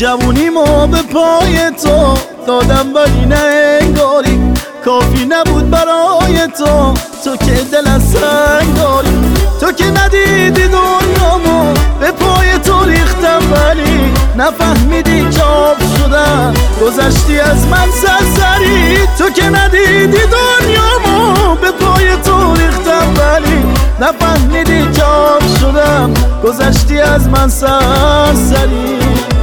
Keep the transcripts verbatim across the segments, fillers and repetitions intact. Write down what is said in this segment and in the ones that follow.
جوونیمو به پای تو دادم ولی نه انگاری کافی نبود برای تو، تو که دل از سنگ داری، تو که ندیدی دنیامو به پای تو ریختم ولی نفهمیدی که آب شدم گذشتی از من سرسری، تو که ندیدی دنیامو به پای تو ریختم ولی نفهمیدی که آب شدم گذشتی از من سرسری.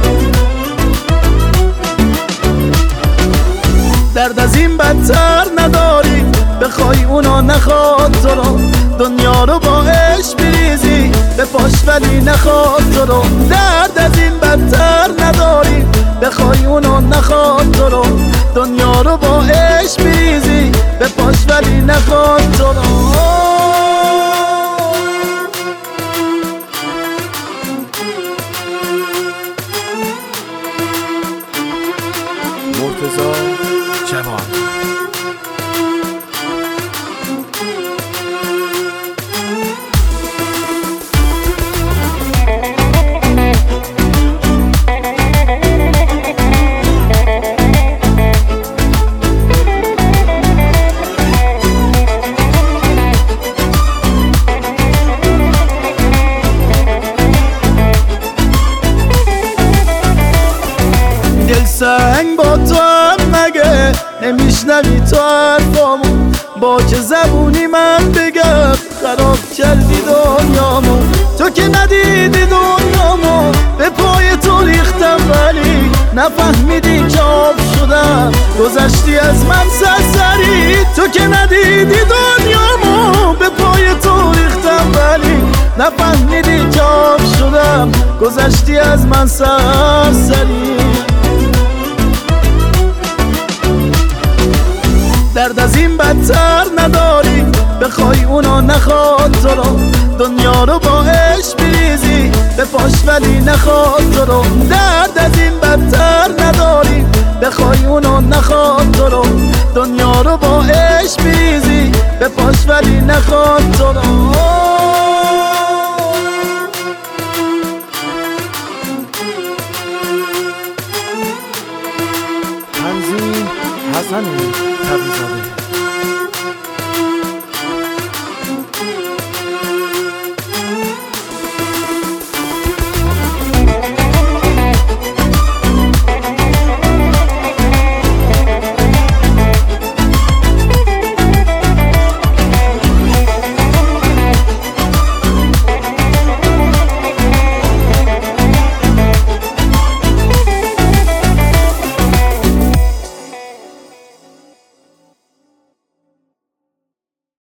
درد از این بدتر نداری بخوای اونا نخواد تو رو، دنیا رو با عشق بریزی به پاش ولی نخواد تو رو. درد از این بدتر نداری بخوای اونا نخواد تو رو، دنیا رو با عشق بریزی به پاش ولی نخواد تو رو. مرتضی جوان دل سنگ با تو هم مگه نمیشنوی تو حرفامو، با چه زبونی من بگم خراب کردی دنیامو، تو که ندیدی دنیامو به پای تو ریختم ولی نفهمیدی که آب شدم گذشتی از من سرسری، تو که ندیدی دنیامو به پای تو ریختم ولی نفهمیدی که آب شدم گذشتی از من سرسری. درد از این بدتر نداری بخوای اونا نخواد تو رو، دنیا رو با عشق بریزی به پاش ولی نخواد تو رو. درد از این بدتر نداری بخوای اونا نخواد تو رو، دنیا رو با عشق بریزی به پاش ولی نخواد تو رو. تنظیم حسن تبریزاده.